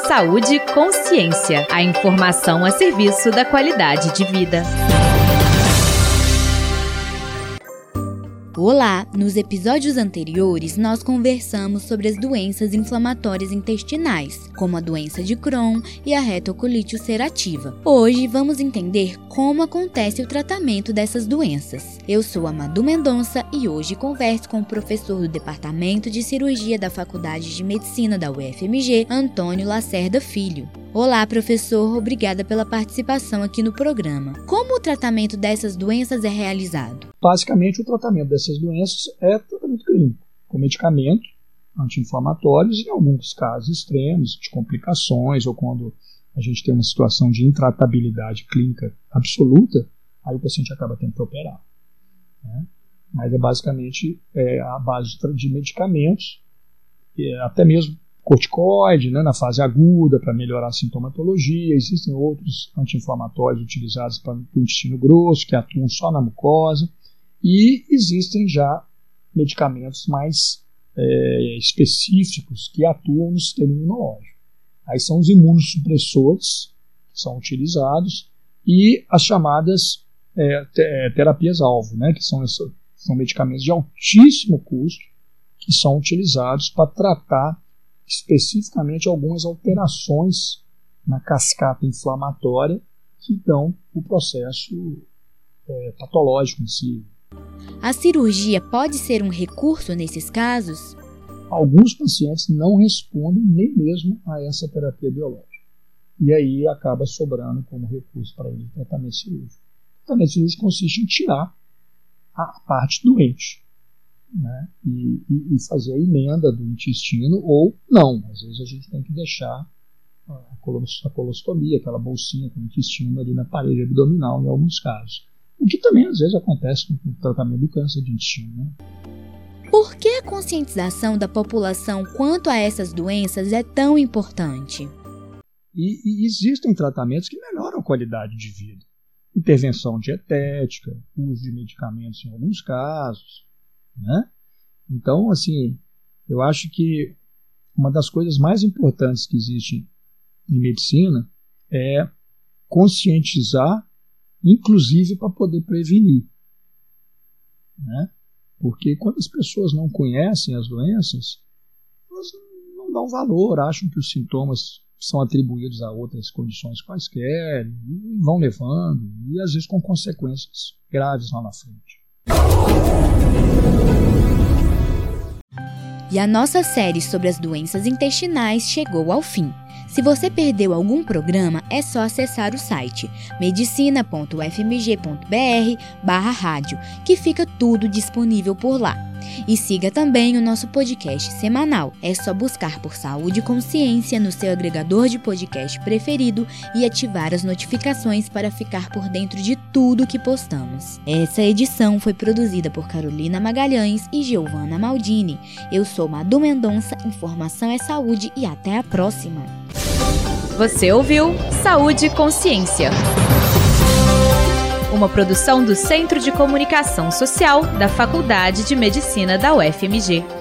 Saúde e Consciência. A informação a serviço da qualidade de vida. Olá! Nos episódios anteriores, nós conversamos sobre as doenças inflamatórias intestinais, como a doença de Crohn e a retocolite ulcerativa. Hoje, vamos entender como acontece o tratamento dessas doenças. Eu sou a Madu Mendonça e hoje converso com o professor do Departamento de Cirurgia da Faculdade de Medicina da UFMG, Antônio Lacerda Filho. Olá, professor. Obrigada pela participação aqui no programa. Como o tratamento dessas doenças é realizado? Basicamente, o tratamento dessas doenças é tratamento clínico, com medicamento, anti-inflamatórios e, em alguns casos extremos, de complicações, ou quando a gente tem uma situação de intratabilidade clínica absoluta, aí o paciente acaba tendo que operar. Né? Mas é basicamente a base de medicamentos, até mesmo corticoide, né, na fase aguda, para melhorar a sintomatologia. Existem outros anti-inflamatórios utilizados para o intestino grosso, que atuam só na mucosa. E existem já medicamentos mais específicos que atuam no sistema imunológico. Aí são os imunossupressores que são utilizados e as chamadas terapias-alvo, né, que são medicamentos de altíssimo custo que são utilizados para tratar especificamente algumas alterações na cascata inflamatória que dão o processo patológico em si. A cirurgia pode ser um recurso nesses casos? Alguns pacientes não respondem nem mesmo a essa terapia biológica. E aí acaba sobrando como recurso para ele o tratamento cirúrgico. O tratamento cirúrgico consiste em tirar a parte doente, né, e fazer a emenda do intestino, ou não. Às vezes a gente tem que deixar a colostomia, aquela bolsinha com o intestino ali na parede abdominal em alguns casos. O que também às vezes acontece no tratamento do câncer de intestino. Né? Por que a conscientização da população quanto a essas doenças é tão importante? E existem tratamentos que melhoram a qualidade de vida. Intervenção dietética, uso de medicamentos em alguns casos. Né? Então, assim, eu acho que uma das coisas mais importantes que existe em medicina é conscientizar, inclusive para poder prevenir. Né? Porque quando as pessoas não conhecem as doenças, elas não dão valor, acham que os sintomas são atribuídos a outras condições quaisquer, e vão levando, e às vezes com consequências graves lá na frente. E a nossa série sobre as doenças intestinais chegou ao fim. Se você perdeu algum programa, é só acessar o site medicina.ufmg.br/rádio, que fica tudo disponível por lá. E siga também o nosso podcast semanal. É só buscar por Saúde e Consciência no seu agregador de podcast preferido e ativar as notificações para ficar por dentro de tudo que postamos. Essa edição foi produzida por Carolina Magalhães e Giovana Maldini. Eu sou Madu Mendonça, informação é saúde e até a próxima. Você ouviu Saúde e Consciência, uma produção do Centro de Comunicação Social da Faculdade de Medicina da UFMG.